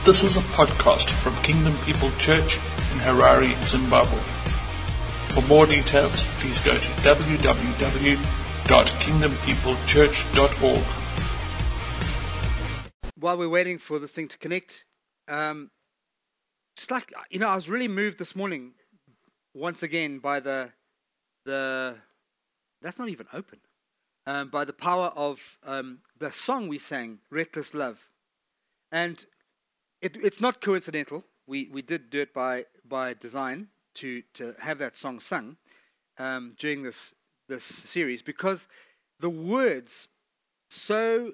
This is a podcast from Kingdom People Church in Harare, Zimbabwe. For more details, please go to www.kingdompeoplechurch.org. While we're waiting for this thing to connect, I was really moved this morning, once again, by the that's not even open, by the power of the song we sang, Reckless Love. And it's not coincidental. We did do it by design to have that song sung during this series, because the words so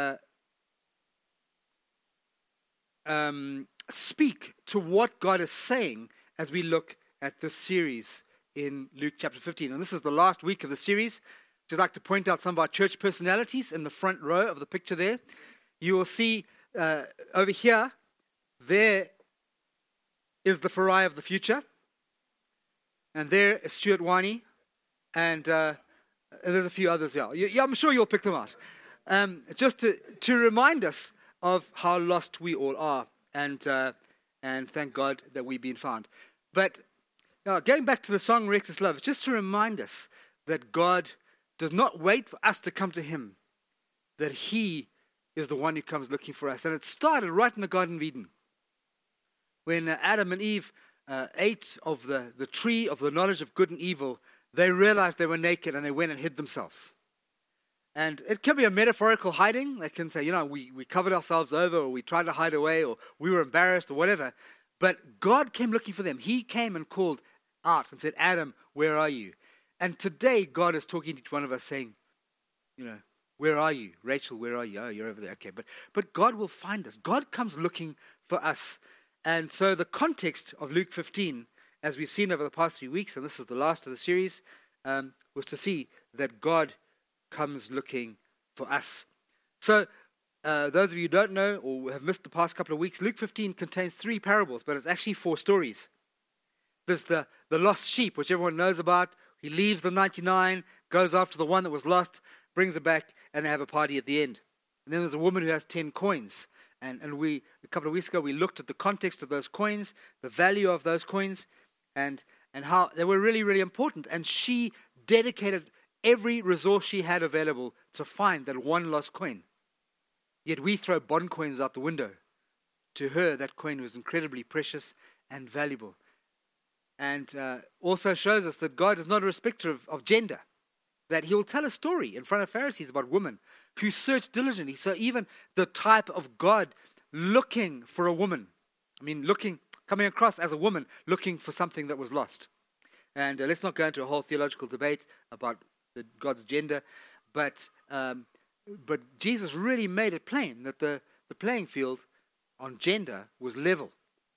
speak to what God is saying as we look at this series in Luke chapter 15. And this is the last week of the series. I'd like to point out some of our church personalities in the front row of the picture there. You will see over here, there is the Farai of the future. And there is Stuart Winey. And there's a few others here. Yeah, I'm sure you'll pick them out. Just to remind us of how lost we all are. And thank God that we've been found. But going back to the song Reckless Love, just to remind us that God does not wait for us to come to Him, that He is the one who comes looking for us. And it started right in the Garden of Eden, when Adam and Eve ate of the tree of the knowledge of good and evil. They realized they were naked and they went and hid themselves. And it can be a metaphorical hiding. They can say, we covered ourselves over, or we tried to hide away, or we were embarrassed, or whatever. But God came looking for them. He came and called out and said, Adam, where are you? And today God is talking to each one of us saying, where are you? Rachel, where are you? Oh, you're over there. Okay, but God will find us. God comes looking for us. And so the context of Luke 15, as we've seen over the past 3 weeks, and this is the last of the series, was to see that God comes looking for us. So those of you who don't know or have missed the past couple of weeks, Luke 15 contains 3 parables, but it's actually 4 stories. There's the lost sheep, which everyone knows about. He leaves the 99, goes after the one that was lost, brings it back, and they have a party at the end. And then there's a woman who has 10 coins. And we, a couple of weeks ago, we looked at the context of those coins, the value of those coins, and how they were really, really important. And she dedicated every resource she had available to find that one lost coin. Yet we throw bond coins out the window. To her, that coin was incredibly precious and valuable. And also shows us that God is not a respecter of gender. That He will tell a story in front of Pharisees about women who search diligently. So even the type of God looking for a woman, coming across as a woman looking for something that was lost. And let's not go into a whole theological debate about God's gender, but Jesus really made it plain that the playing field on gender was level.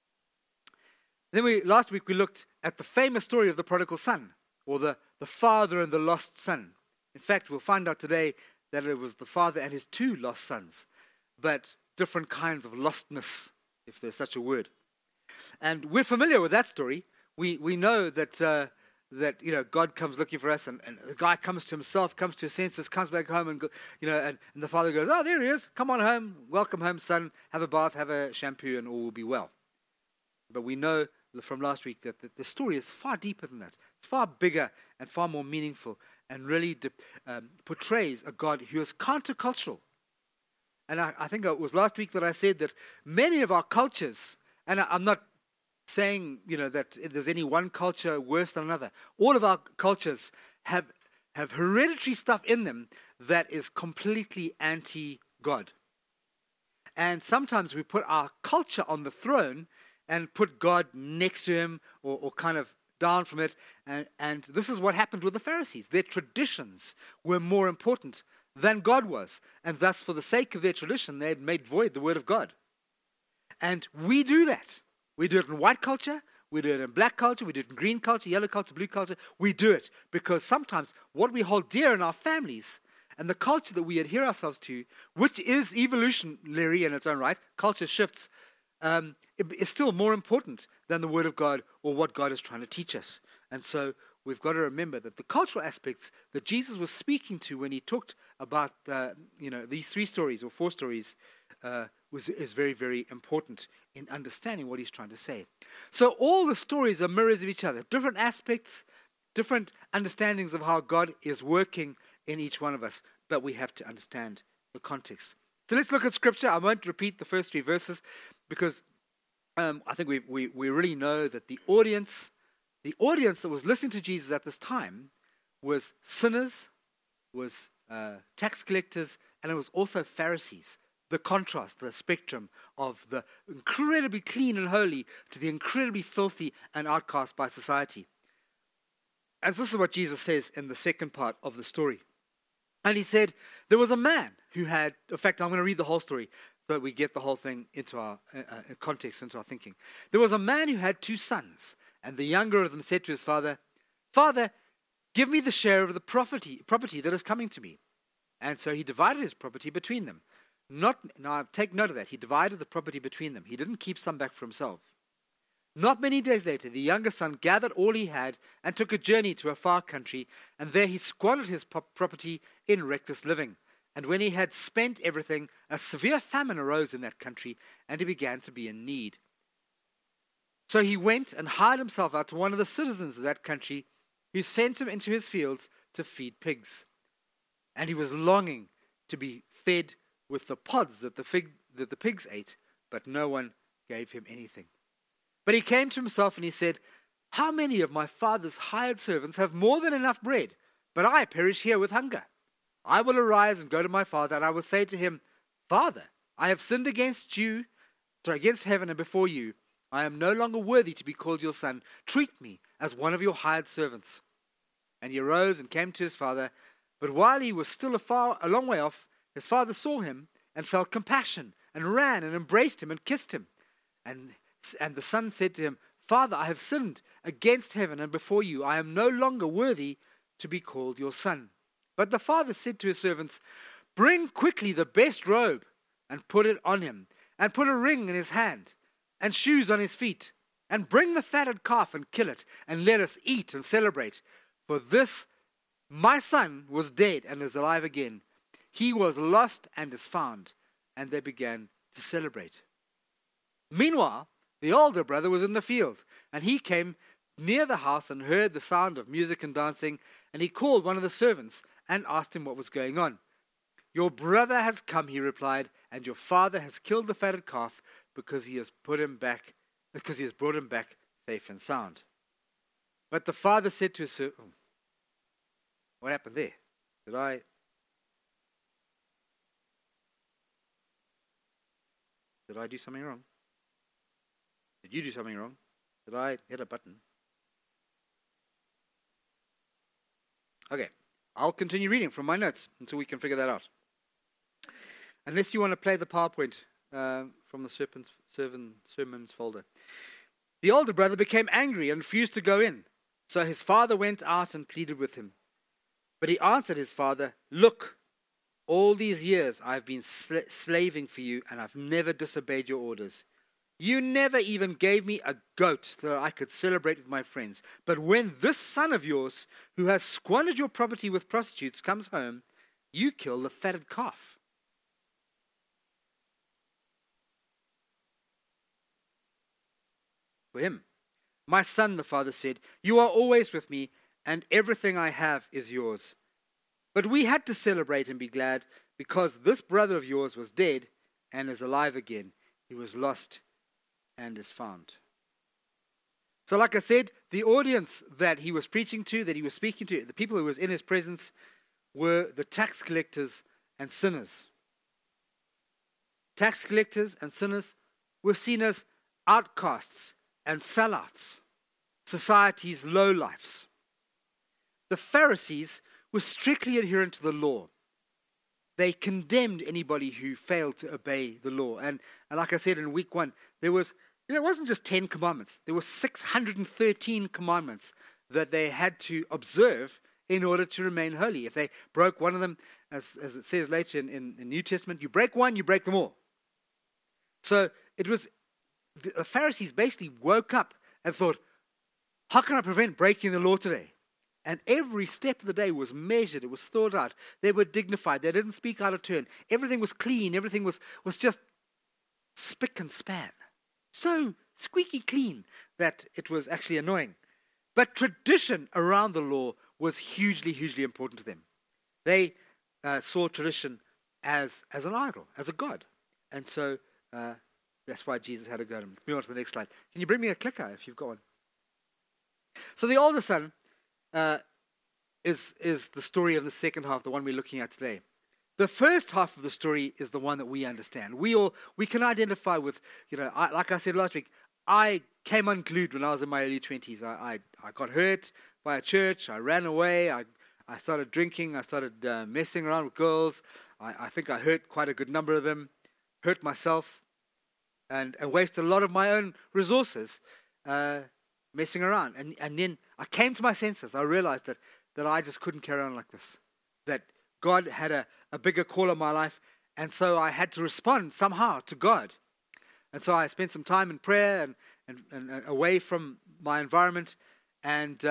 Then last week we looked at the famous story of the prodigal son, or the father and the lost son. In fact, we'll find out today that it was the father and his 2 lost sons, but different kinds of lostness, if there's such a word. And we're familiar with that story. We know that God comes looking for us, and the guy comes to himself, comes to his senses, comes back home, and and the father goes, "Oh, there he is! Come on home, welcome home, son. Have a bath, have a shampoo, and all will be well." But we know from last week that the story is far deeper than that. It's far bigger and far more meaningful, and really portrays a God who is countercultural. And I think it was last week that I said that many of our cultures, and I'm not saying that there's any one culture worse than another. All of our cultures have hereditary stuff in them that is completely anti-God. And sometimes we put our culture on the throne and put God next to Him, or kind of down from it. And this is what happened with the Pharisees. Their traditions were more important than God was. And thus, for the sake of their tradition, they had made void the word of God. And we do that. We do it in white culture. We do it in black culture. We do it in green culture, yellow culture, blue culture. We do it because sometimes what we hold dear in our families and the culture that we adhere ourselves to, which is evolutionary in its own right, culture shifts, is still more important than the Word of God or what God is trying to teach us. And so we've got to remember that the cultural aspects that Jesus was speaking to when He talked about these 3 stories or 4 stories is very, very important in understanding what he's trying to say. So all the stories are mirrors of each other, different aspects, different understandings of how God is working in each one of us, but we have to understand the context. So let's look at Scripture. I won't repeat the first 3 verses because I think we really know that the audience that was listening to Jesus at this time was sinners, was tax collectors, and it was also Pharisees. The contrast, the spectrum of the incredibly clean and holy to the incredibly filthy and outcast by society. And this is what Jesus says in the second part of the story. And he said, there was a man who had, in fact, I'm going to read the whole story so that we get the whole thing into our context, into our thinking. There was a man who had 2 sons, and the younger of them said to his father, "Father, give me the share of the property that is coming to me." And so he divided his property between them. Now take note of that. He divided the property between them. He didn't keep some back for himself. Not many days later, the younger son gathered all he had and took a journey to a far country, and there he squandered his property in reckless living. And when he had spent everything, a severe famine arose in that country, and he began to be in need. So he went and hired himself out to one of the citizens of that country, who sent him into his fields to feed pigs. And he was longing to be fed with the pods that the pigs ate, but no one gave him anything. But he came to himself and he said, "How many of my father's hired servants have more than enough bread, but I perish here with hunger? I will arise and go to my father, and I will say to him, 'Father, I have sinned against heaven and before you. I am no longer worthy to be called your son. Treat me as one of your hired servants.' And he arose and came to his father. But while he was still a long way off, his father saw him and felt compassion and ran and embraced him and kissed him. And the son said to him, 'Father, I have sinned against heaven and before you. I am no longer worthy to be called your son.' But the father said to his servants, 'Bring quickly the best robe and put it on him, and put a ring in his hand and shoes on his feet, and bring the fatted calf and kill it, and let us eat and celebrate. For this my son was dead and is alive again. He was lost and is found.' And they began to celebrate. Meanwhile, the older brother was in the field, and he came near the house and heard the sound of music and dancing, and he called one of the servants and asked him what was going on. 'Your brother has come,' he replied, 'and your father has killed the fatted calf because he has brought him back safe and sound.' But the father said to his servant, what happened there? Did I do something wrong? Did you do something wrong? Did I hit a button? Okay, I'll continue reading from my notes until we can figure that out. Unless you want to play the PowerPoint from the sermons folder. The older brother became angry and refused to go in. So his father went out and pleaded with him. But he answered his father, 'Look, all these years I've been slaving for you, and I've never disobeyed your orders. You never even gave me a goat so that I could celebrate with my friends. But when this son of yours, who has squandered your property with prostitutes, comes home, you kill the fatted calf.' For him, 'My son,' the father said, 'you are always with me, and everything I have is yours. But we had to celebrate and be glad, because this brother of yours was dead and is alive again. He was lost and is found.'" So like I said, the audience that he was preaching to, that he was speaking to, the people who was in his presence, were the tax collectors and sinners. Tax collectors and sinners were seen as outcasts and sellouts, society's lowlifes. The Pharisees were strictly adherent to the law. They condemned anybody who failed to obey the law. And like I said in week 1, there wasn't just 10 commandments. There were 613 commandments that they had to observe in order to remain holy. If they broke one of them, as it says later in the New Testament, you break one, you break them all. So the Pharisees basically woke up and thought, how can I prevent breaking the law today? And every step of the day was measured. It was thought out. They were dignified. They didn't speak out of turn. Everything was clean. Everything was just spick and span, so squeaky clean that it was actually annoying. But tradition around the law was hugely, hugely important to them. They saw tradition as an idol, as a god. And so that's why Jesus had to go. Move on to the next slide. Can you bring me a clicker if you've got one? So the older son is the story of the second half, the one we're looking at today. The first half of the story is the one that we understand. We can identify with, like I said last week, I came unglued when I was in my early 20s. I got hurt by a church. I ran away. I started drinking. I started messing around with girls. I think I hurt quite a good number of them, hurt myself, and wasted a lot of my own resources messing around. And then I came to my senses. I realized that I just couldn't carry on like this, that God had a bigger call on my life, and so I had to respond somehow to God. And so I spent some time in prayer and away from my environment, and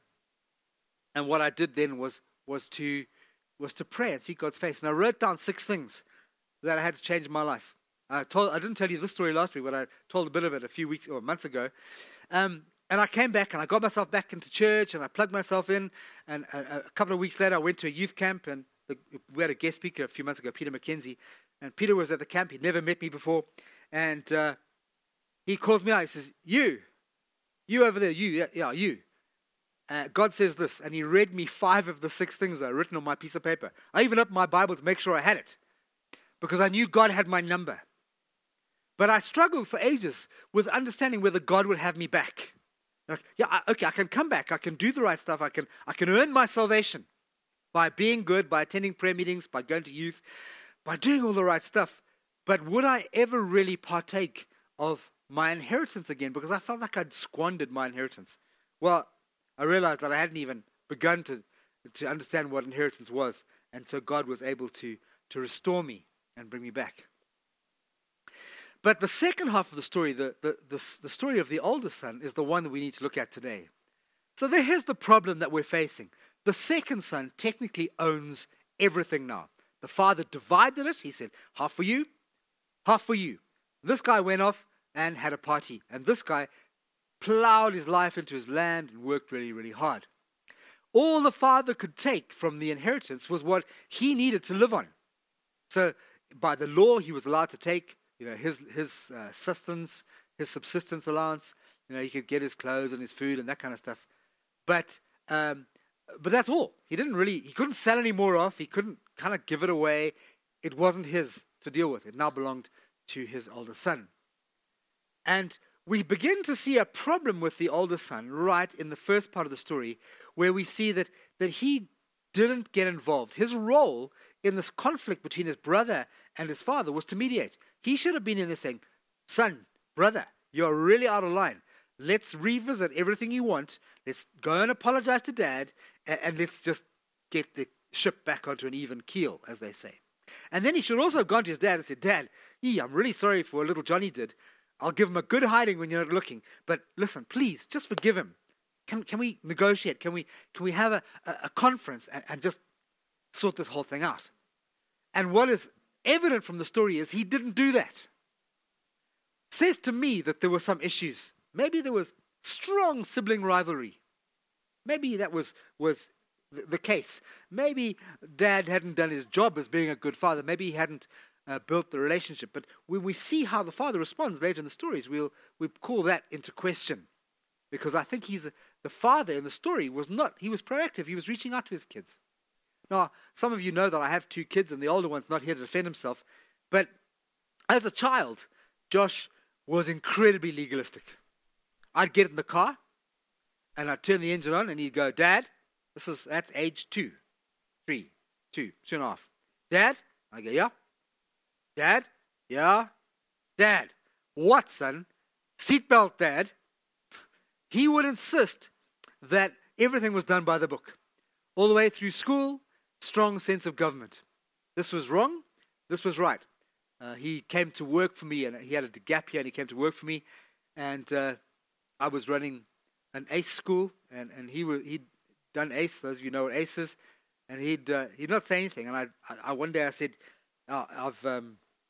what I did then was to pray and seek God's face. And I wrote down 6 things that I had to change in my life. I didn't tell you this story last week, but I told a bit of it a few weeks or months ago. And I came back and I got myself back into church and I plugged myself in. And a couple of weeks later, I went to a youth camp, and we had a guest speaker a few months ago, Peter McKenzie. And Peter was at the camp. He'd never met me before. And he calls me out. He says, you over there, you. God says this. And he read me 5 of the 6 things that are written on my piece of paper. I even opened my Bible to make sure I had it, because I knew God had my number. But I struggled for ages with understanding whether God would have me back. I can come back. I can do the right stuff. I can earn my salvation by being good, by attending prayer meetings, by going to youth, by doing all the right stuff. But would I ever really partake of my inheritance again? Because I felt like I'd squandered my inheritance. Well, I realized that I hadn't even begun to understand what inheritance was. And so God was able to restore me and bring me back. But the second half of the story, the story of the older son, is the one that we need to look at today. So here's the problem that we're facing. The second son technically owns everything now. The father divided it. He said, half for you, half for you. This guy went off and had a party. And this guy plowed his life into his land and worked really, really hard. All the father could take from the inheritance was what he needed to live on. So by the law, he was allowed to take his sustenance, his subsistence allowance. He could get his clothes and his food and that kind of stuff. But that's all. He couldn't sell any more off. He couldn't kind of give it away. It wasn't his to deal with. It now belonged to his older son. And we begin to see a problem with the older son right in the first part of the story, where we see that he didn't get involved. His role in this conflict between his brother and his father was to mediate. He should have been in there saying, son, brother, you're really out of line. Let's revisit everything you want. Let's go and apologize to dad, and let's just get the ship back onto an even keel, as they say. And then he should also have gone to his dad and said, Dad, I'm really sorry for what little Johnny did. I'll give him a good hiding when you're not looking. But listen, please, just forgive him. Can we negotiate? Can we have a conference and just sort this whole thing out? And what is evident from the story is he didn't do that. Says to me that there were some issues. Maybe there was strong sibling rivalry. Maybe that was the case. Maybe dad hadn't done his job as being a good father. Maybe he hadn't built the relationship. But when we see how the father responds later in the stories, we call that into question. Because I think the father in the story was proactive. He was reaching out to his kids. Now, some of you know that I have 2 kids, and the older one's not here to defend himself. But as a child, Josh was incredibly legalistic. I'd get in the car, and I'd turn the engine on, and he'd go, Dad, that's age 2, 3, 2.5. Dad? I go, yeah. Dad? Yeah. Dad? What, son? Seatbelt, Dad. He would insist that everything was done by the book. All the way through school, strong sense of government. This was wrong, this was right. He came to work for me, and he had a gap year, and he came to work for me. And I was running an ACE school, and he'd done ACE. Those of you know what ACE is. And he'd not say anything. And I one day I said, I've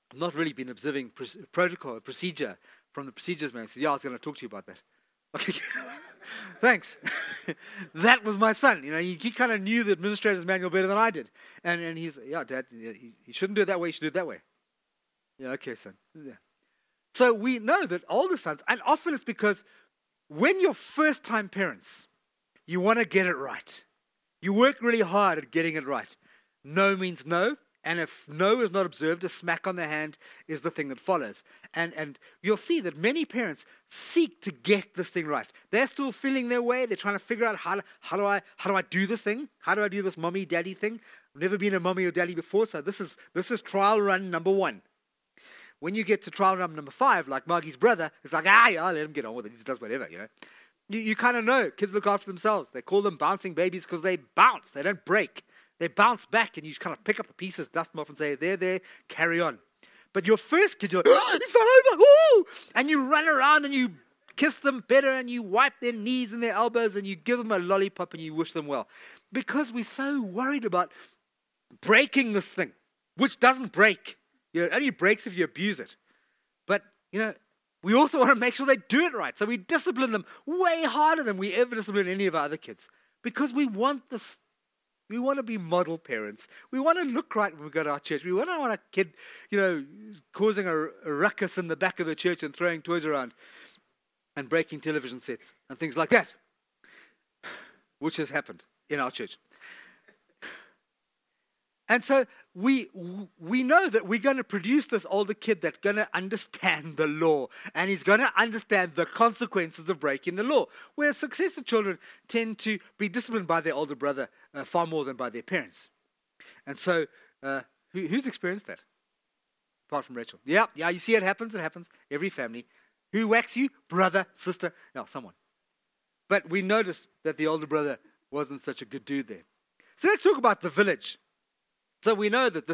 I've not really been observing protocol, procedure from the procedures man. He says, yeah, I was going to talk to you about that. Okay. Thanks. That was my son. He kind of knew the administrator's manual better than I did. And he's, yeah, Dad, you shouldn't do it that way. You should do it that way. Yeah, okay, son. Yeah. So we know that older sons, and often it's because when you're first-time parents, you want to get it right. You work really hard at getting it right. No means no. And if no is not observed, a smack on the hand is the thing that follows. And you'll see that many parents seek to get this thing right. They're still feeling their way. They're trying to figure out how do I do this thing? How do I do this mommy daddy thing? I've never been a mommy or daddy before, so this is trial run number 1. When you get to trial run number 5, like Margie's brother, it's like, yeah, let him get on with it. He just does whatever, You kind of know kids look after themselves. They call them bouncing babies because they bounce. They don't break. They bounce back, and you just kind of pick up the pieces, dust them off, and say, there, carry on. But your first kid, you're like, oh, he fell over, ooh! And you run around, and you kiss them better, and you wipe their knees and their elbows, and you give them a lollipop, and you wish them well. Because we're so worried about breaking this thing, which doesn't break. It only breaks if you abuse it. But, we also want to make sure they do it right. So we discipline them way harder than we ever discipline any of our other kids. Because we want this. We want to be model parents. We want to look right when we go to our church. We don't want a kid, causing a ruckus in the back of the church and throwing toys around and breaking television sets and things like that, which has happened in our church. And so we know that we're going to produce this older kid that's going to understand the law, and he's going to understand the consequences of breaking the law, where successful children tend to be disciplined by their older brother far more than by their parents. And so who's experienced that? Apart from Rachel. Yeah, you see it happens. Every family. Who whacks you? Brother, sister, no, someone. But we noticed that the older brother wasn't such a good dude there. So let's talk about the village. So we know that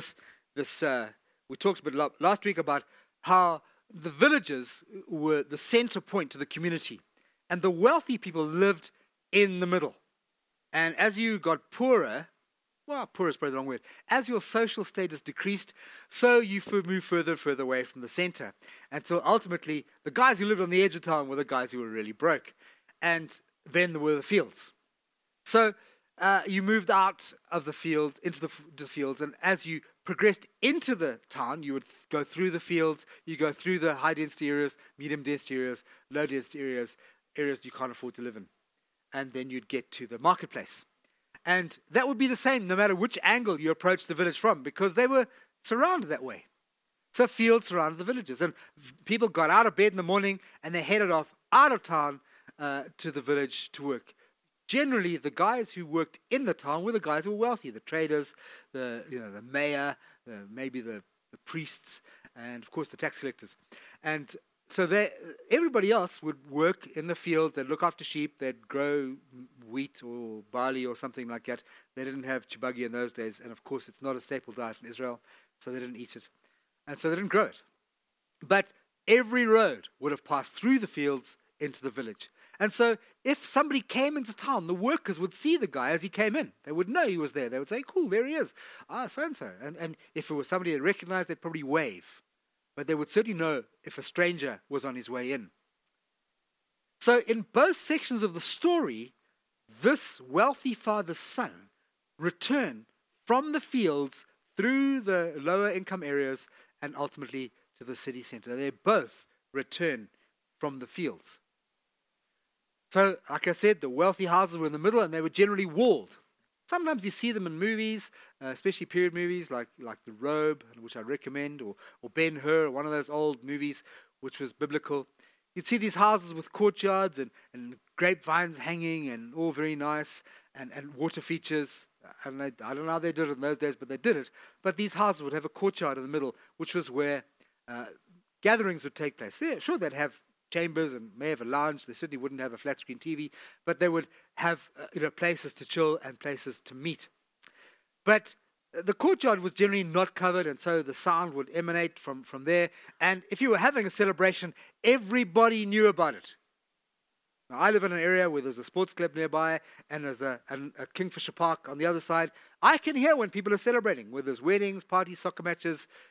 we talked a bit last week about how the villages were the center point to the community. And the wealthy people lived in the middle. And as you got poorer, well, poor is probably the wrong word, as your social status decreased, so you move further and further away from the center. Until ultimately, the guys who lived on the edge of town were the guys who were really broke. And then there were the fields. So you moved out of the field into the fields, and as you progressed into the town, you would go through the fields, you go through the high-density areas, medium-density areas, low-density areas you can't afford to live in. And then you'd get to the marketplace. And that would be the same no matter which angle you approached the village from, because they were surrounded that way. So fields surrounded the villages, and people got out of bed in the morning, and they headed off out of town to the village to work. Generally, the guys who worked in the town were the guys who were wealthy, the traders, the mayor, maybe the priests, and of course the tax collectors. And so everybody else would work in the fields. They'd look after sheep. They'd grow wheat or barley or something like that. They didn't have chibagi in those days, and of course it's not a staple diet in Israel, so they didn't eat it, and so they didn't grow it. But every road would have passed through the fields into the village. And so if somebody came into town, the workers would see the guy as he came in. They would know he was there. They would say, cool, there he is. So-and-so. And if it was somebody they recognized, they'd probably wave. But they would certainly know if a stranger was on his way in. So in both sections of the story, this wealthy father's son returned from the fields through the lower income areas and ultimately to the city center. They both returned from the fields. So, like I said, the wealthy houses were in the middle, and they were generally walled. Sometimes you see them in movies, especially period movies like The Robe, which I recommend, or Ben-Hur, one of those old movies which was biblical. You'd see these houses with courtyards and grapevines hanging and all very nice, and water features. And I don't know how they did it in those days, but they did it. But these houses would have a courtyard in the middle, which was where gatherings would take place. Yeah, sure, they'd have chambers and may have a lounge. They certainly wouldn't have a flat screen TV, but they would have places to chill and places to meet. But the courtyard was generally not covered, and so the sound would emanate from there. And if you were having a celebration, everybody knew about it. Now, I live in an area where there's a sports club nearby, and there's a Kingfisher Park on the other side. I can hear when people are celebrating, whether there's weddings, parties, soccer matches.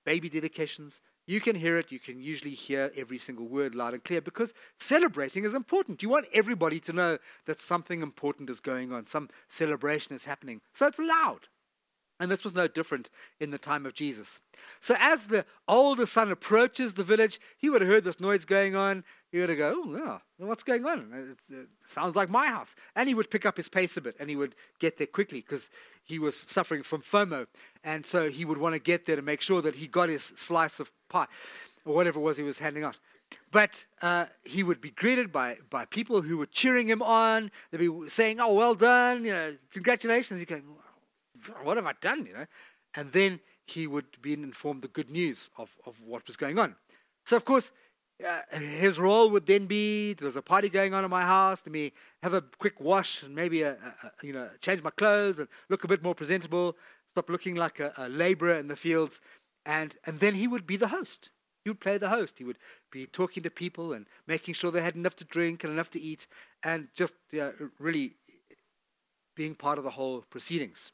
baby dedications, you can hear it. You can usually hear every single word loud and clear because celebrating is important. You want everybody to know that something important is going on, some celebration is happening. So it's loud. And this was no different in the time of Jesus. So as the older son approaches the village, he would have heard this noise going on. He would have go, oh, yeah, what's going on? It sounds like my house. And he would pick up his pace a bit, and he would get there quickly because he was suffering from FOMO. And so he would want to get there to make sure that he got his slice of pie or whatever it was he was handing out. But he would be greeted by people who were cheering him on. They'd be saying, oh, well done, congratulations. He'd go, what have I done, And then he would be informed the good news of what was going on. So, of course, his role would then be, there's a party going on in my house, let me have a quick wash and maybe, change my clothes and look a bit more presentable, stop looking like a laborer in the fields. And then he would be the host. He would play the host. He would be talking to people and making sure they had enough to drink and enough to eat and just really being part of the whole proceedings.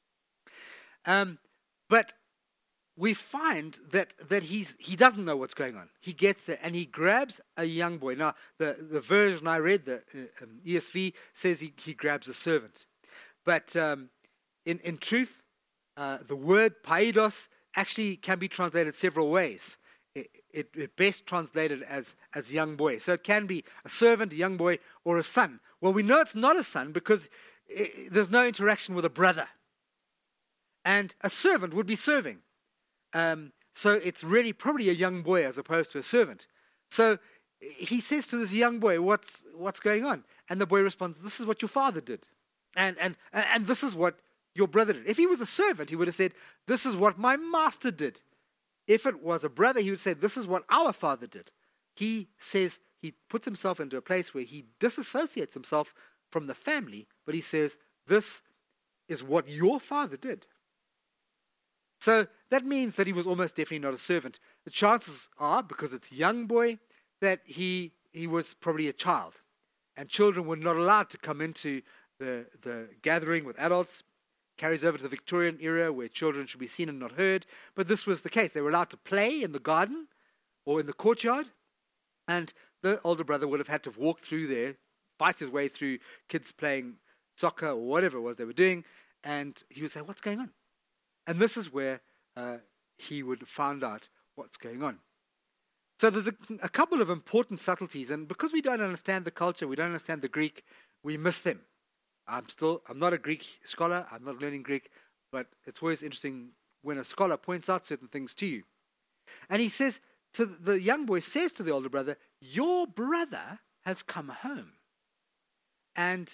But we find that he doesn't know what's going on. He gets there and he grabs a young boy. Now, the version I read, the ESV, says he grabs a servant. But in truth, the word paidos actually can be translated several ways. It best translated as young boy. So it can be a servant, a young boy, or a son. Well, we know it's not a son because there's no interaction with a brother. And a servant would be serving. So it's really probably a young boy as opposed to a servant. So he says to this young boy, what's going on? And the boy responds, this is what your father did. And this is what your brother did. If he was a servant, he would have said, this is what my master did. If it was a brother, he would say, this is what our father did. He says he puts himself into a place where he disassociates himself from the family, but he says, this is what your father did. So that means that he was almost definitely not a servant. The chances are, because it's young boy, that he was probably a child. And children were not allowed to come into the gathering with adults. Carries over to the Victorian era where children should be seen and not heard. But this was the case. They were allowed to play in the garden or in the courtyard. And the older brother would have had to walk through there, fight his way through kids playing soccer or whatever it was they were doing. And he would say, what's going on? And this is where he would have found out what's going on. So there's a couple of important subtleties, and because we don't understand the culture, we don't understand the Greek, we miss them. I'm not a Greek scholar, I'm not learning Greek, but it's always interesting when a scholar points out certain things to you. And he says, the young boy says to the older brother, your brother has come home. And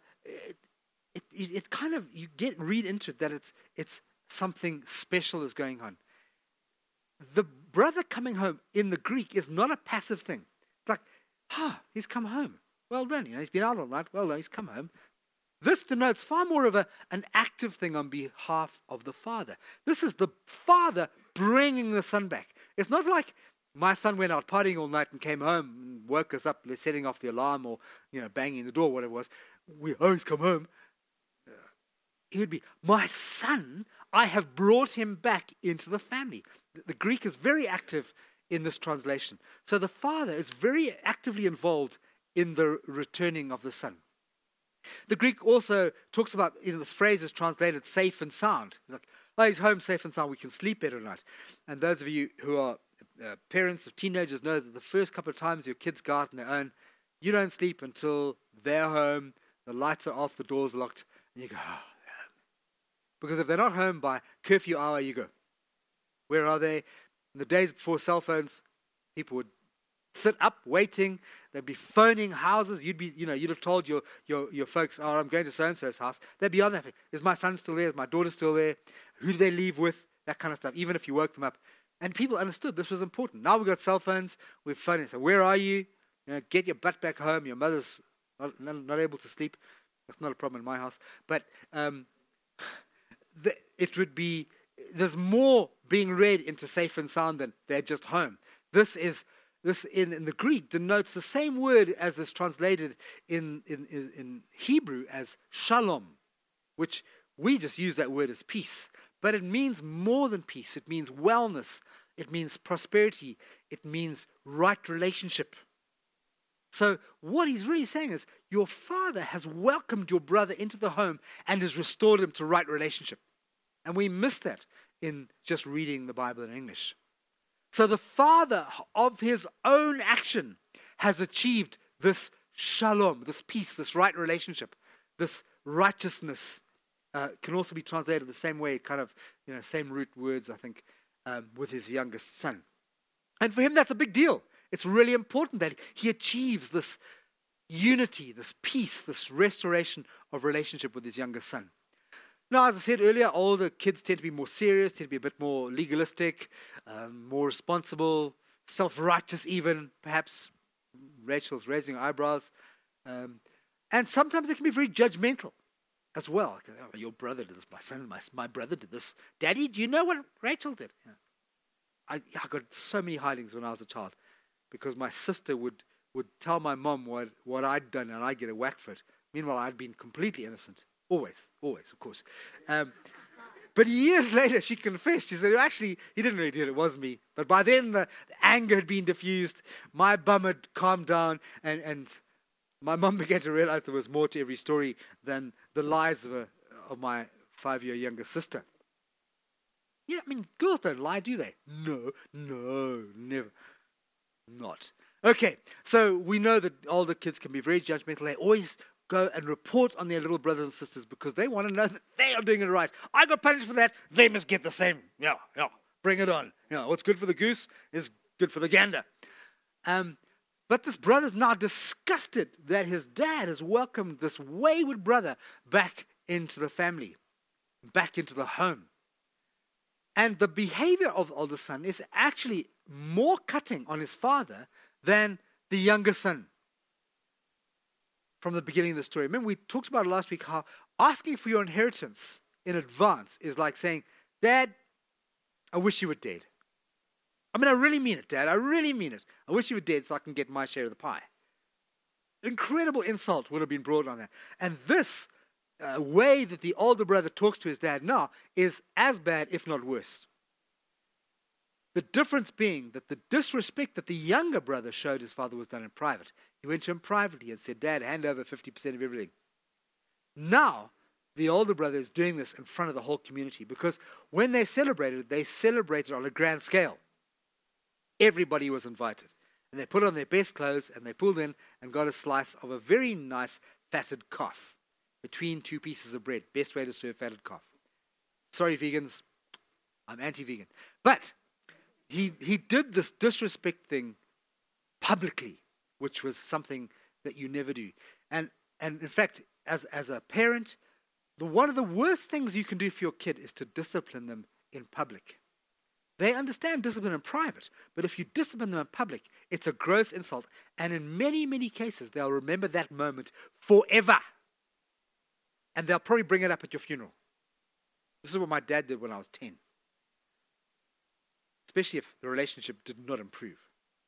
it kind of, you read into it that it's something special is going on. The brother coming home in the Greek is not a passive thing. It's like, he's come home. Well done. He's been out all night. Well done, he's come home. This denotes far more of an active thing on behalf of the father. This is the father bringing the son back. It's not like my son went out partying all night and came home and woke us up setting off the alarm or banging the door, whatever it was. He's come home. It would be, my son, I have brought him back into the family. The Greek is very active in this translation. So the father is very actively involved in the returning of the son. The Greek also talks about, this phrase is translated safe and sound. It's like, he's home safe and sound, we can sleep better tonight. And those of you who are parents of teenagers know that the first couple of times your kids go out on their own, you don't sleep until they're home, the lights are off, the door's locked, and you go, because if they're not home by curfew hour, you go, where are they? In the days before cell phones, people would sit up waiting. They'd be phoning houses. You'd have told your folks, I'm going to so-and-so's house. They'd be on that. Is my son still there? Is my daughter still there? Who do they leave with? That kind of stuff, even if you woke them up. And people understood this was important. Now we've got cell phones. We're phoning. So where are you? Get your butt back home. Your mother's not able to sleep. That's not a problem in my house. But it would be, there's more being read into safe and sound than they're just home. This in the Greek denotes the same word as is translated in Hebrew as shalom, which we just use that word as peace. But it means more than peace. It means wellness. It means prosperity. It means right relationship. So what he's really saying is, your father has welcomed your brother into the home and has restored him to right relationship. And we miss that in just reading the Bible in English. So the father of his own action has achieved this shalom, this peace, this right relationship, this righteousness. Can also be translated the same way, kind of, same root words, I think, with his youngest son. And for him, that's a big deal. It's really important that he achieves this unity, this peace, this restoration of relationship with his youngest son. Now, as I said earlier, older kids tend to be more serious, tend to be a bit more legalistic, more responsible, self-righteous even, perhaps. Rachel's raising her eyebrows. And sometimes they can be very judgmental as well. Oh, your brother did this, my son, my brother did this. Daddy, do you know what Rachel did? I got so many hidings when I was a child, because my sister would tell my mom what I'd done, and I'd get a whack for it. Meanwhile, I'd been completely innocent. Always, of course. But years later, she confessed. She said, actually, he didn't really do it. It was me. But by then, the anger had been diffused. My bum had calmed down. And my mum began to realize there was more to every story than the lies of my 5-year younger sister. Yeah, I mean, girls don't lie, do they? No, never. Not. Okay, so we know that older kids can be very judgmental. They always go and report on their little brothers and sisters because they want to know that they are doing it right. I got punished for that. They must get the same. Yeah, bring it on. What's good for the goose is good for the gander. But this brother's now disgusted that his dad has welcomed this wayward brother back into the family, back into the home. And the behavior of the older son is actually more cutting on his father than the younger son. From the beginning of the story. Remember, we talked about it last week, how asking for your inheritance in advance is like saying, Dad, I wish you were dead. I mean, I really mean it, Dad. I really mean it. I wish you were dead so I can get my share of the pie. Incredible insult would have been brought on that. And this way that the older brother talks to his dad now is as bad, if not worse. The difference being that the disrespect that the younger brother showed his father was done in private. He went to him privately and said, Dad, hand over 50% of everything. Now, the older brother is doing this in front of the whole community, because when they celebrated on a grand scale. Everybody was invited. And they put on their best clothes and they pulled in and got a slice of a very nice fatted calf between 2 pieces of bread. Best way to serve fatted calf. Sorry, vegans. I'm anti-vegan. But he did this disrespect thing publicly, which was something that you never do. And in fact, as a parent, one of the worst things you can do for your kid is to discipline them in public. They understand discipline in private, but if you discipline them in public, it's a gross insult. And in many, many cases, they'll remember that moment forever. And they'll probably bring it up at your funeral. This is what my dad did when I was 10. Especially if the relationship did not improve.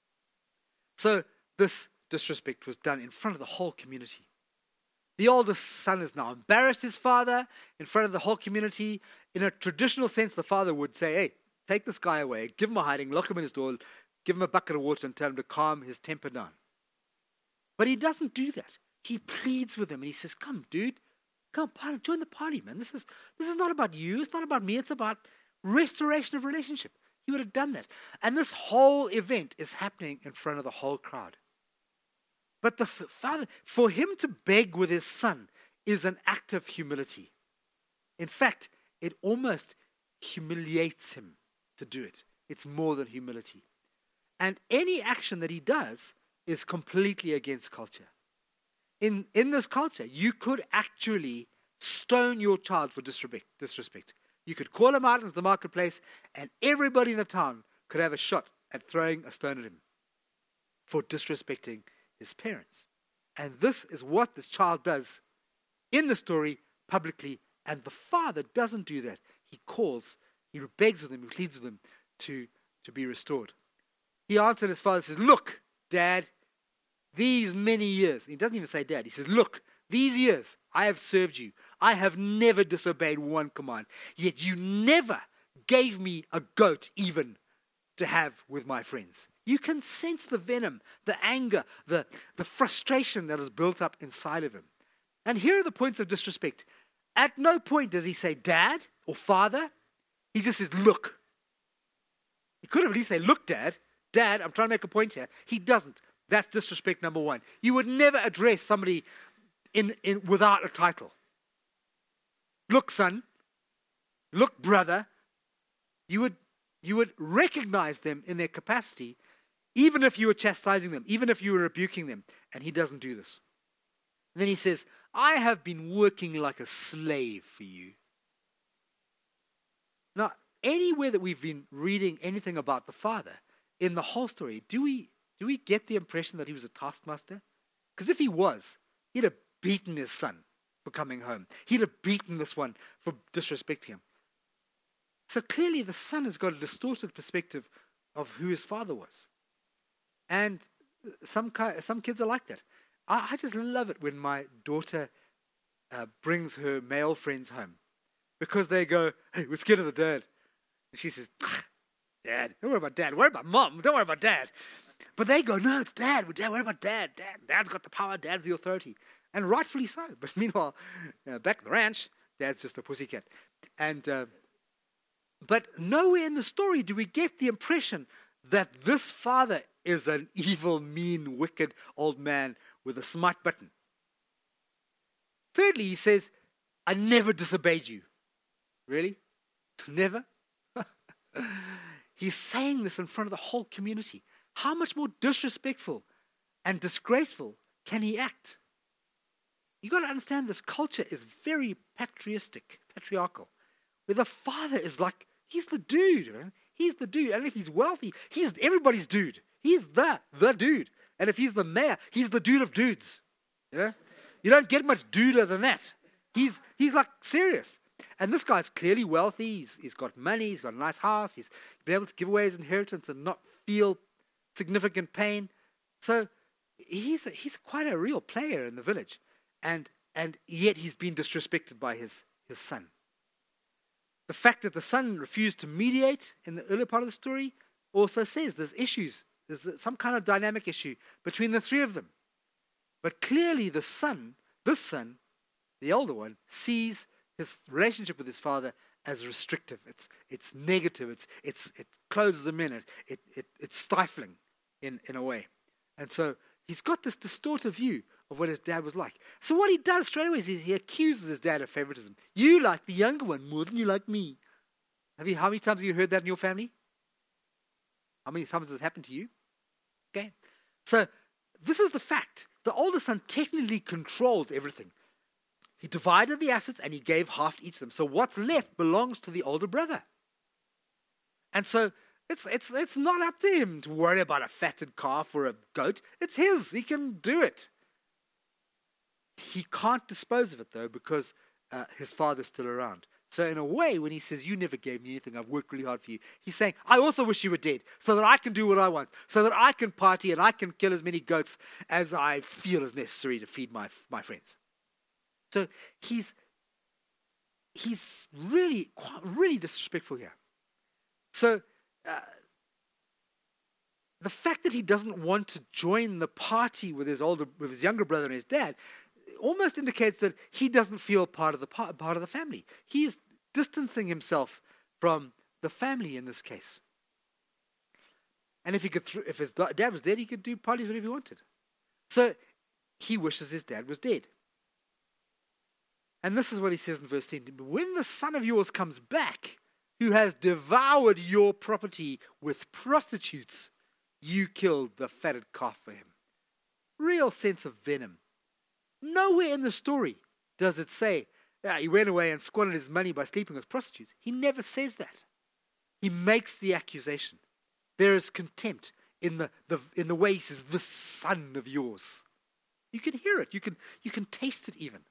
So this disrespect was done in front of the whole community. The oldest son has now embarrassed his father in front of the whole community. In a traditional sense, the father would say, hey, take this guy away, give him a hiding, lock him in his door, give him a bucket of water and tell him to calm his temper down. But he doesn't do that. He pleads with him and he says, come, dude, come, join the party, man. This is not about you. It's not about me. It's about restoration of relationship. He would have done that. And this whole event is happening in front of the whole crowd. But the father, for him to beg with his son is an act of humility. In fact, it almost humiliates him to do it. It's more than humility. And any action that he does is completely against culture. In this culture, you could actually stone your child for disrespect. You could call him out into the marketplace and everybody in the town could have a shot at throwing a stone at him for disrespecting his parents. And this is what this child does in the story publicly, and the father doesn't do that. He begs with him, he pleads with him to be restored. He answered his father, says, look, Dad, these many years, he doesn't even say Dad, he says, look, these years I have served you. I have never disobeyed one command, yet you never gave me a goat even to have with my friends. You can sense the venom, the anger, the frustration that is built up inside of him. And here are the points of disrespect. At no point does he say dad or father. He just says, look. He could have at least said, look, dad. Dad, I'm trying to make a point here. He doesn't. That's disrespect number one. You would never address somebody in without a title. Look, son. Look, brother. You would recognize them in their capacity, even if you were chastising them, even if you were rebuking them. And he doesn't do this. And then he says, I have been working like a slave for you. Now, anywhere that we've been reading anything about the Father, in the whole story, do we get the impression that he was a taskmaster? Because if he was, he'd have beaten his son for coming home. He'd have beaten this one for disrespecting him. So clearly the son has got a distorted perspective of who his father was. And some kids are like that. I just love it when my daughter brings her male friends home. Because they go, hey, we're scared of the dad. And she says, Dad, don't worry about dad. Worry about mom. Don't worry about dad. But they go, no, it's dad. Worry about dad. Dad's got the power. Dad's the authority. And rightfully so. But meanwhile, back at the ranch, dad's just a pussycat. And but nowhere in the story do we get the impression that this father is an evil, mean, wicked old man with a smite button. Thirdly, he says, I never disobeyed you. Really? Never? He's saying this in front of the whole community. How much more disrespectful and disgraceful can he act? You've got to understand this culture is very patriarchal, where the father is like, he's the dude, man. He's the dude. And if he's wealthy, he's everybody's dude. He's the dude. And if he's the mayor, he's the dude of dudes. You know? You don't get much duder than that. He's like serious. And this guy's clearly wealthy. He's got money. He's got a nice house. He's been able to give away his inheritance and not feel significant pain. So he's quite a real player in the village. And yet he's been disrespected by his son. The fact that the son refused to mediate in the earlier part of the story also says there's issues. There's some kind of dynamic issue between the three of them. But clearly this son, the older one, sees his relationship with his father as restrictive. It's negative. It closes him in. It's stifling in a way. And so he's got this distorted view of what his dad was like. So what he does straight away is he accuses his dad of favoritism. You like the younger one more than you like me. How many times have you heard that in your family? How many times has it happened to you? Okay. So this is the fact. The older son technically controls everything. He divided the assets and he gave half to each of them. So what's left belongs to the older brother. And so it's not up to him to worry about a fatted calf or a goat. It's his. He can do it. He can't dispose of it, though, because his father's still around. So in a way, when he says, you never gave me anything, I've worked really hard for you, he's saying, I also wish you were dead so that I can do what I want, so that I can party and I can kill as many goats as I feel is necessary to feed my friends. So he's really disrespectful here. So the fact that he doesn't want to join the party with his younger brother and his dad almost indicates that he doesn't feel part of the family. He is distancing himself from the family in this case. And if his dad was dead, he could do parties whenever he wanted. So he wishes his dad was dead. And this is what he says in verse 10. When the son of yours comes back, who has devoured your property with prostitutes, you killed the fatted calf for him. Real sense of venom. Nowhere in the story does it say, he went away and squandered his money by sleeping with prostitutes. He never says that. He makes the accusation. There is contempt in the way he says, the son of yours. You can hear it. You can taste it even.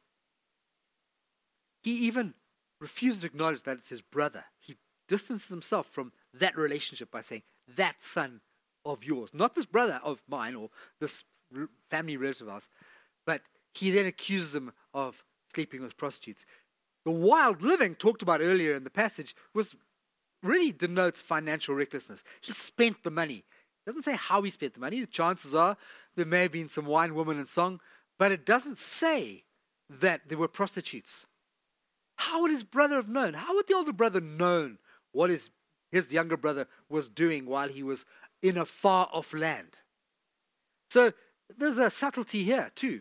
He even refuses to acknowledge that it's his brother. He distances himself from that relationship by saying, that son of yours. Not this brother of mine or this family relative of ours, but he then accuses him of sleeping with prostitutes. The wild living talked about earlier in the passage really denotes financial recklessness. He spent the money. It doesn't say how he spent the money. The chances are there may have been some wine, woman, and song, but it doesn't say that there were prostitutes. How would his brother have known? How would the older brother known what his younger brother was doing while he was in a far-off land? So there's a subtlety here too.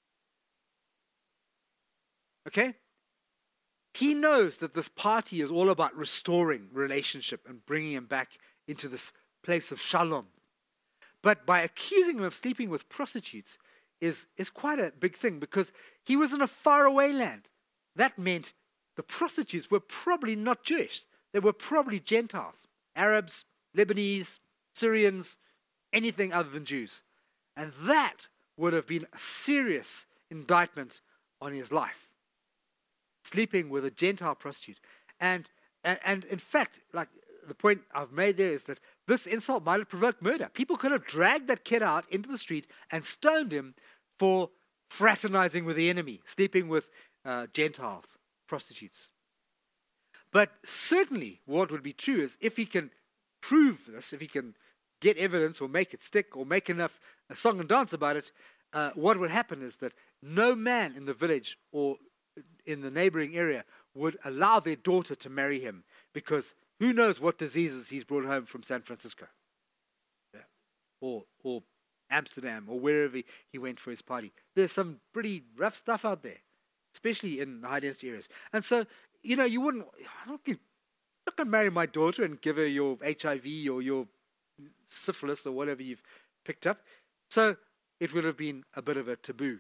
Okay? He knows that this party is all about restoring relationship and bringing him back into this place of shalom. But by accusing him of sleeping with prostitutes is quite a big thing, because he was in a faraway land. That meant the prostitutes were probably not Jewish. They were probably Gentiles, Arabs, Lebanese, Syrians, anything other than Jews. And that would have been a serious indictment on his life. Sleeping with a Gentile prostitute. And in fact, like the point I've made there is that this insult might have provoked murder. People could have dragged that kid out into the street and stoned him for fraternizing with the enemy, sleeping with Gentiles, prostitutes. But certainly what would be true is, if he can prove this, if he can get evidence or make it stick or make enough a song and dance about it, what would happen is that no man in the village or in the neighboring area would allow their daughter to marry him, because who knows what diseases he's brought home from San Francisco, or Amsterdam, or wherever he went for his party. There's some pretty rough stuff out there, especially in high density areas. And so, I'm not going to marry my daughter and give her your HIV or your syphilis or whatever you've picked up. So it would have been a bit of a taboo.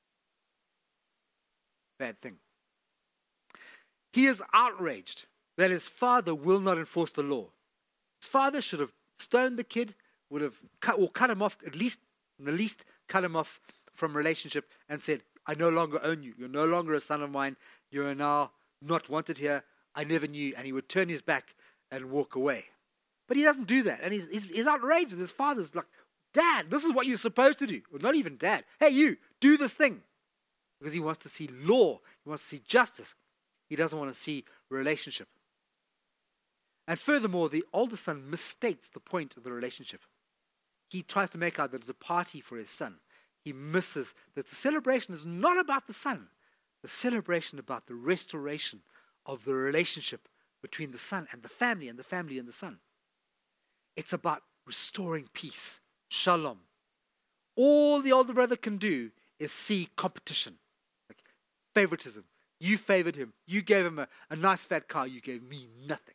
Bad thing. He is outraged that his father will not enforce the law. His father should have stoned the kid, would have cut him off, at least cut him off from relationship, and said, I no longer own you. You're no longer a son of mine. You are now not wanted here. I never knew. And he would turn his back and walk away. But he doesn't do that. And he's outraged. And his father's like, Dad, this is what you're supposed to do. Or not even Dad. Hey, you, do this thing. Because he wants to see law. He wants to see justice. He doesn't want to see relationship. And furthermore, the older son misstates the point of the relationship. He tries to make out that it's a party for his son. He misses that the celebration is not about the son. The celebration about the restoration of the relationship between the son and the family and the son. It's about restoring peace, shalom. All the older brother can do is see competition, like favoritism. You favored him. You gave him a nice fat car. You gave me nothing.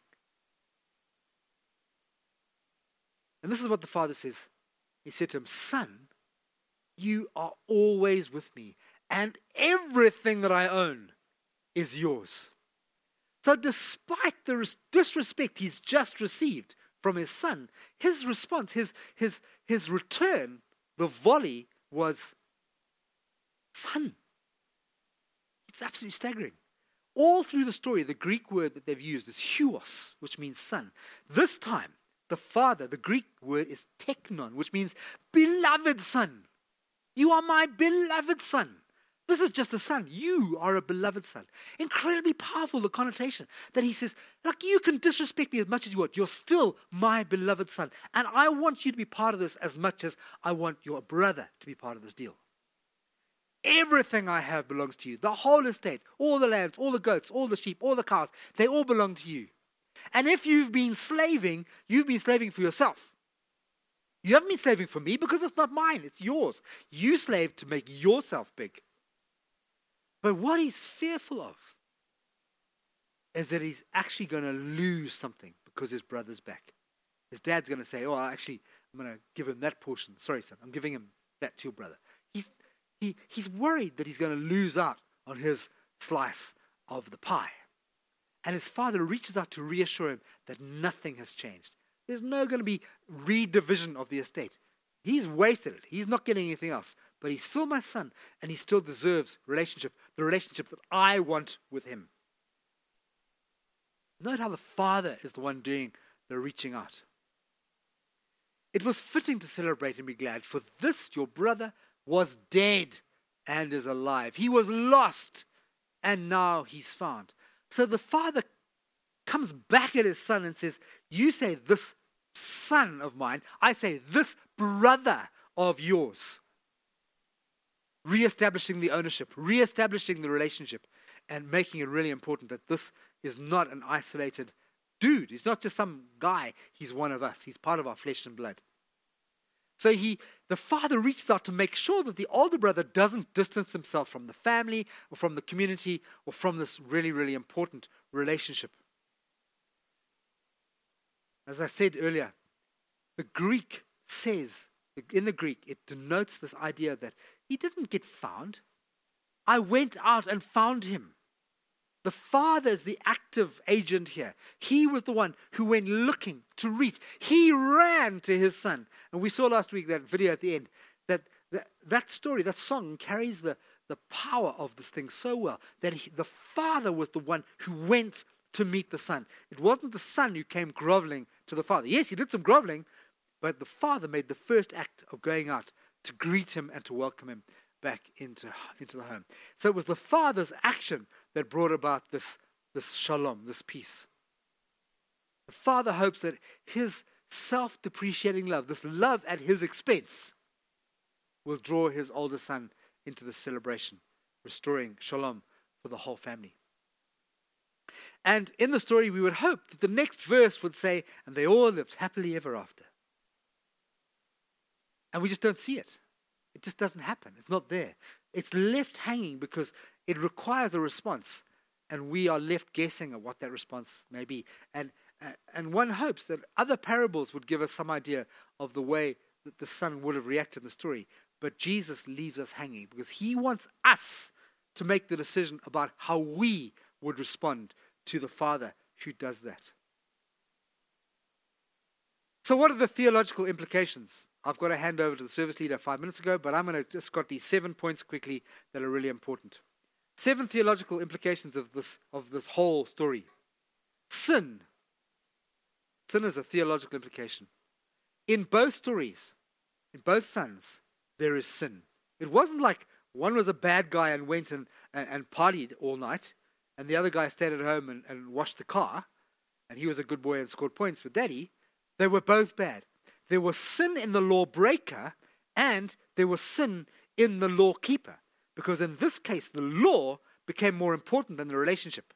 And this is what the father says. He said to him, Son, you are always with me, and everything that I own is yours. So despite the disrespect he's just received from his son, his response, his return, the volley was, Son. It's absolutely staggering. All through the story, the Greek word that they've used is huos, which means son. This time, the father, the Greek word is teknon, which means beloved son. You are my beloved son. This is just a son. You are a beloved son. Incredibly powerful, the connotation that he says, look, you can disrespect me as much as you want. You're still my beloved son. And I want you to be part of this as much as I want your brother to be part of this deal. Everything I have belongs to you. The whole estate, all the lands, all the goats, all the sheep, all the cows, they all belong to you. And if you've been slaving for yourself. You haven't been slaving for me because it's not mine, it's yours. You slaved to make yourself big. But what he's fearful of is that he's actually going to lose something because his brother's back. His dad's going to say, oh, actually, I'm going to give him that portion. Sorry, son, I'm giving him that to your brother. He's worried that he's going to lose out on his slice of the pie. And his father reaches out to reassure him that nothing has changed. There's no going to be redivision of the estate. He's wasted it. He's not getting anything else. But he's still my son, and he still deserves relationship, the relationship that I want with him. Note how the father is the one doing the reaching out. It was fitting to celebrate and be glad, for this, your brother, was dead and is alive. He was lost and now he's found. So the father comes back at his son and says, you say this son of mine, I say this brother of yours. Reestablishing the ownership, reestablishing the relationship, and making it really important that this is not an isolated dude. He's not just some guy. He's one of us. He's part of our flesh and blood. So the father reaches out to make sure that the older brother doesn't distance himself from the family or from the community or from this really, really important relationship. As I said earlier, the Greek says, in the Greek, it denotes this idea that he didn't get found. I went out and found him. The father is the active agent here. He was the one who went looking to reach. He ran to his son. And we saw last week that video at the end, that story, that song carries the power of this thing so well, that the father was the one who went to meet the son. It wasn't the son who came groveling to the father. Yes, he did some groveling, but the father made the first act of going out to greet him and to welcome him back into the home. So it was the father's action that brought about this shalom, this peace. The father hopes that his self-depreciating love, this love at his expense, will draw his older son into the celebration, restoring shalom for the whole family. And in the story, we would hope that the next verse would say, and they all lived happily ever after. And we just don't see it. It just doesn't happen. It's not there. It's left hanging because it requires a response. And we are left guessing at what that response may be. And one hopes that other parables would give us some idea of the way that the son would have reacted in the story. But Jesus leaves us hanging because he wants us to make the decision about how we would respond to the Father who does that. So what are the theological implications? I've got to hand over to the service leader 5 minutes ago, but I'm going to just got these 7 points quickly that are really important. 7 theological implications of this whole story. Sin. Sin is a theological implication. In both stories, in both sons, there is sin. It wasn't like one was a bad guy and went and partied all night, and the other guy stayed at home and washed the car, and he was a good boy and scored points with daddy. They were both bad. There was sin in the lawbreaker, and there was sin in the lawkeeper. Because in this case, the law became more important than the relationship.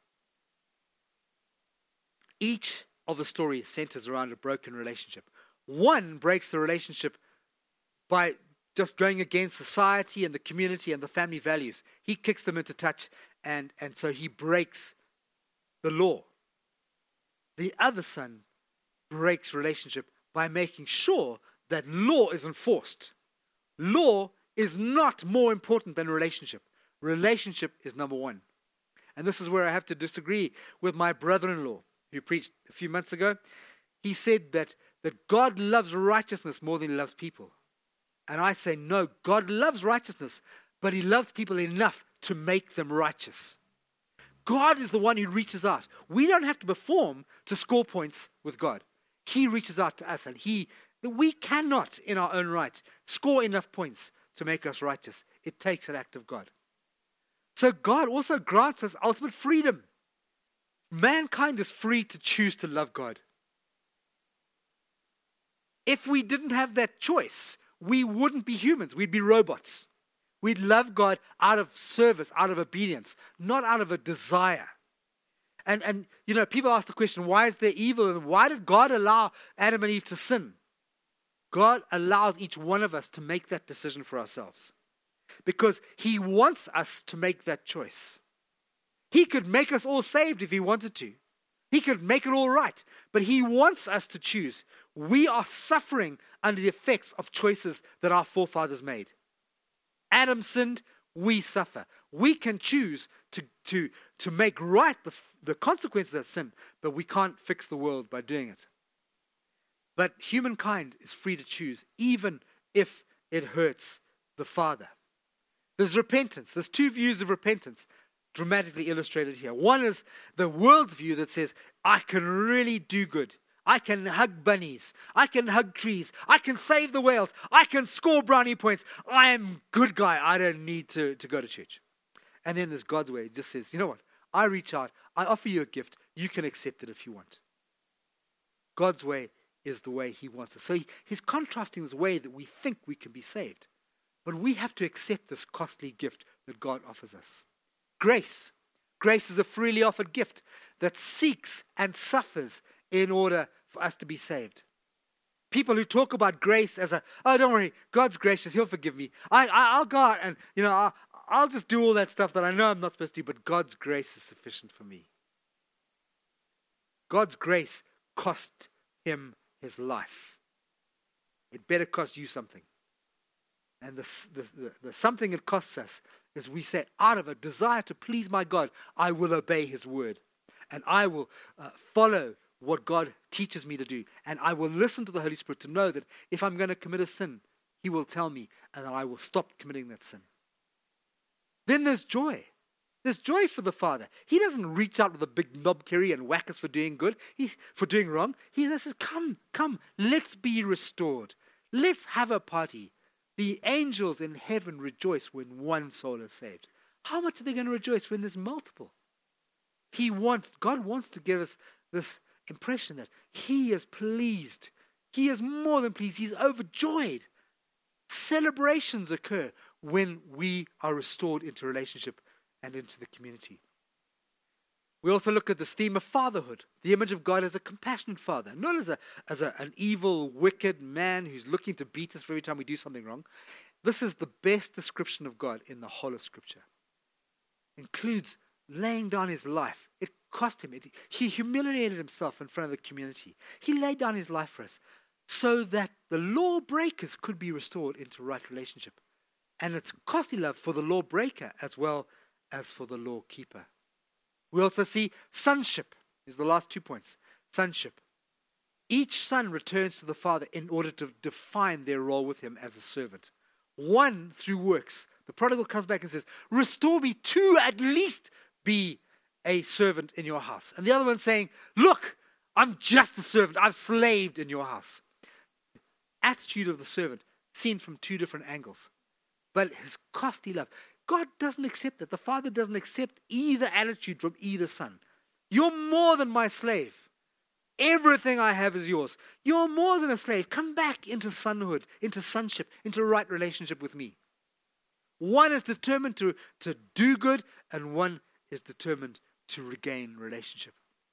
Each of the stories centers around a broken relationship. One breaks the relationship by just going against society and the community and the family values. He kicks them into touch, and so he breaks the law. The other son breaks relationship by making sure that law is enforced. Law is not more important than relationship. Relationship is number one. And this is where I have to disagree with my brother-in-law who preached a few months ago. He said that God loves righteousness more than he loves people. And I say, no, God loves righteousness, but he loves people enough to make them righteous. God is the one who reaches out. We don't have to perform to score points with God. He reaches out to us, and we cannot, in our own right, score enough points to make us righteous. It takes an act of God. So God also grants us ultimate freedom. Mankind is free to choose to love God. If we didn't have that choice, we wouldn't be humans. We'd be robots. We'd love God out of service, out of obedience, not out of a desire. And you know, people ask the question, why is there evil? And why did God allow Adam and Eve to sin? God allows each one of us to make that decision for ourselves. Because he wants us to make that choice. He could make us all saved if he wanted to. He could make it all right. But he wants us to choose. We are suffering under the effects of choices that our forefathers made. Adam sinned, we suffer. We can choose to make right the consequences of sin, but we can't fix the world by doing it. But humankind is free to choose, even if it hurts the Father. There's repentance. There's 2 views of repentance dramatically illustrated here. One is the world view that says, I can really do good. I can hug bunnies. I can hug trees. I can save the whales. I can score brownie points. I am a good guy. I don't need to go to church. And then there's God's way. It just says, you know what? I reach out. I offer you a gift. You can accept it if you want. God's way is the way he wants us. So he's contrasting this way that we think we can be saved. But we have to accept this costly gift that God offers us. Grace. Grace is a freely offered gift that seeks and suffers in order for us to be saved. People who talk about grace as oh, don't worry, God's gracious, he'll forgive me. I'll go out and, I'll just do all that stuff that I know I'm not supposed to do, but God's grace is sufficient for me. God's grace cost him his life. It better cost you something. And the something it costs us is we say, out of a desire to please my God, I will obey his word. And I will follow what God teaches me to do. And I will listen to the Holy Spirit to know that if I'm going to commit a sin, he will tell me and I will stop committing that sin. Then there's joy. There's joy for the Father. He doesn't reach out with a big knobkerry and whack us for doing good, for doing wrong. He says, come, let's be restored. Let's have a party. The angels in heaven rejoice when one soul is saved. How much are they going to rejoice when there's multiple? God wants to give us this impression that he is pleased. He is more than pleased. He's overjoyed. Celebrations occur when we are restored into relationship and into the community. We also look at this theme of fatherhood, the image of God as a compassionate father, not as an evil, wicked man who's looking to beat us every time we do something wrong. This is the best description of God in the whole of Scripture. It includes laying down his life. It cost him. He humiliated himself in front of the community. He laid down his life for us so that the lawbreakers could be restored into right relationship. And it's costly love for the lawbreaker as well as for the law keeper. We also see sonship. These are the last 2 points. Sonship. Each son returns to the father in order to define their role with him as a servant. One through works. The prodigal comes back and says, restore me to at least be a servant in your house. And the other one saying, look, I'm just a servant. I've slaved in your house. Attitude of the servant seen from 2 different angles. But his costly love. God doesn't accept it. The Father doesn't accept either attitude from either son. You're more than my slave. Everything I have is yours. You're more than a slave. Come back into sonhood, into sonship, into right relationship with me. One is determined to do good, and one is determined to regain relationship.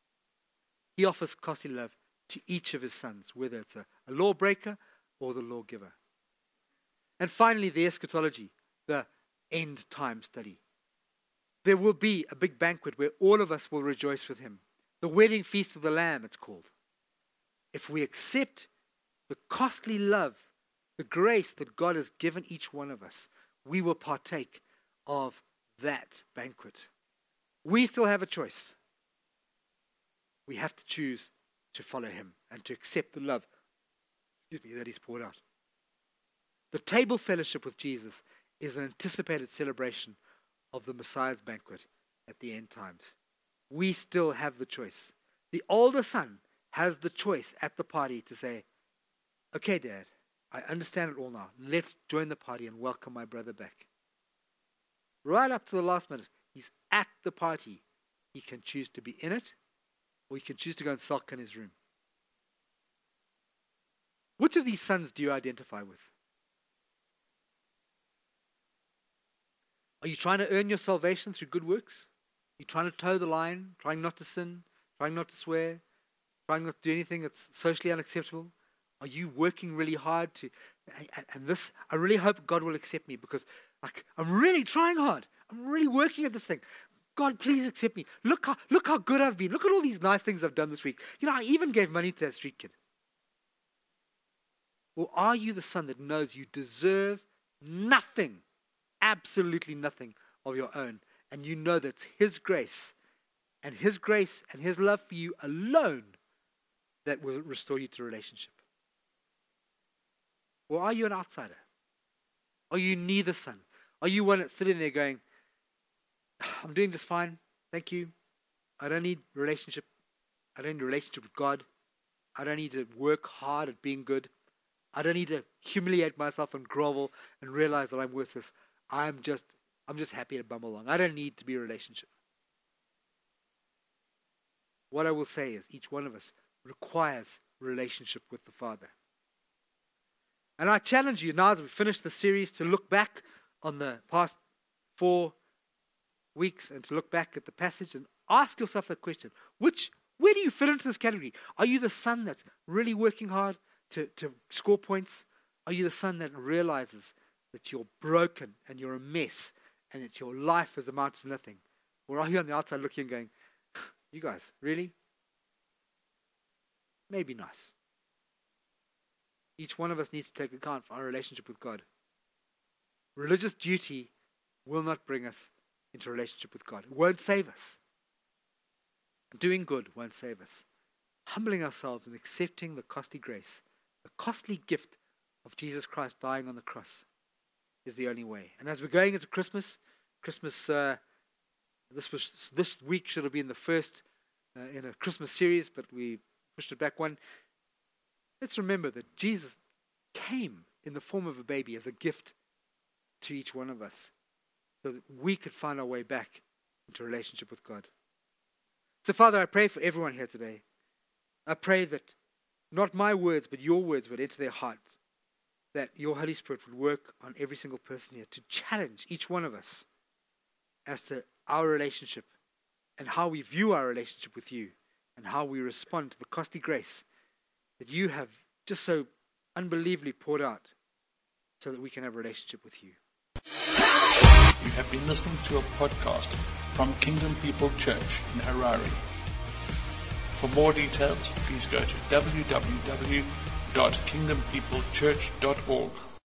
He offers costly love to each of his sons, whether it's a lawbreaker or the lawgiver. And finally, the eschatology, the end time study. There will be a big banquet where all of us will rejoice with him. The wedding feast of the Lamb, it's called. If we accept the costly love, the grace that God has given each one of us, we will partake of that banquet. We still have a choice. We have to choose to follow him and to accept the love that he's poured out. The table fellowship with Jesus is an anticipated celebration of the Messiah's banquet at the end times. We still have the choice. The older son has the choice at the party to say, okay, Dad, I understand it all now. Let's join the party and welcome my brother back. Right up to the last minute, he's at the party. He can choose to be in it, or he can choose to go and sulk in his room. Which of these sons do you identify with? Are you trying to earn your salvation through good works? Are you trying to toe the line, trying not to sin, trying not to swear, trying not to do anything that's socially unacceptable? Are you working really hard to, and this, I really hope God will accept me because I'm really trying hard. I'm really working at this thing. God, please accept me. Look how good I've been. Look at all these nice things I've done this week. I even gave money to that street kid. Or are you the son that knows you deserve nothing, absolutely nothing of your own, and you know that's his grace and his love for you alone that will restore you to relationship? Or are you an outsider? Are you neither son? Are you one that's sitting there going, I'm doing just fine, thank you. I don't need relationship. I don't need a relationship with God. I don't need to work hard at being good. I don't need to humiliate myself and grovel and realize that I'm worthless. I'm I'm just happy to bum along. I don't need to be a relationship. What I will say is each one of us requires relationship with the Father. And I challenge you now as we finish the series to look back on the past 4 weeks and to look back at the passage and ask yourself that question. Where do you fit into this category? Are you the son that's really working hard to score points? Are you the son that realizes that you're broken and you're a mess and that your life has amounted to nothing? Or are you on the outside looking and going, you guys, really? Maybe nice. Each one of us needs to take account for our relationship with God. Religious duty will not bring us into a relationship with God. It won't save us. Doing good won't save us. Humbling ourselves and accepting the costly grace, the costly gift of Jesus Christ dying on the cross is the only way. And as we're going into Christmas, this week should have been the first in a Christmas series, but we pushed it back one. Let's remember that Jesus came in the form of a baby as a gift to each one of us so that we could find our way back into a relationship with God. So, Father, I pray for everyone here today. I pray that not my words, but your words would enter their hearts, that your Holy Spirit would work on every single person here to challenge each one of us as to our relationship and how we view our relationship with you and how we respond to the costly grace that you have just so unbelievably poured out so that we can have a relationship with you. You have been listening to a podcast from Kingdom People Church in Harare. For more details, please go to www.kingdompeoplechurch.org.